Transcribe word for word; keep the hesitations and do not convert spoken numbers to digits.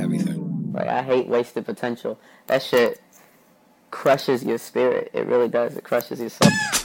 everything. Like, I hate wasted potential. That shit crushes your spirit. It really does. It crushes your soul.